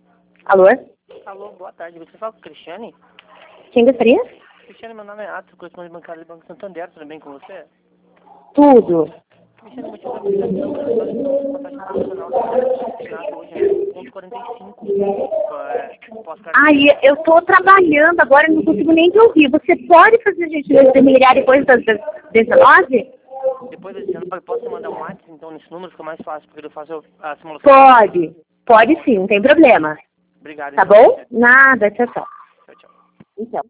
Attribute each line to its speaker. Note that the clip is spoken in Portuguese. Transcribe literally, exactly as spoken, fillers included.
Speaker 1: Alô?
Speaker 2: Alô, boa tarde. Você fala com a Cristiane?
Speaker 1: Quem gostaria?
Speaker 2: Cristiane, meu nome é Atos, correspondente bancário do Banco Santander. Tudo bem com você?
Speaker 1: Tudo.
Speaker 2: Cristiane, o motivo da aplicação para a passagem internacional da hoje é um ponto quarenta e cinco.
Speaker 1: Ai, eu tô trabalhando agora e não consigo nem te ouvir. Você pode fazer a gente de me ligar depois das dezenove?
Speaker 2: Depois das dezenove, eu posso mandar um WhatsApp, então, nesse número fica mais fácil, porque eu faço a simulação.
Speaker 1: Pode. Pode sim, não tem problema.
Speaker 2: Obrigado.
Speaker 1: Tá
Speaker 2: Então,
Speaker 1: bom? Nada, tchau, tchau.
Speaker 2: tchau, tchau.
Speaker 1: Então.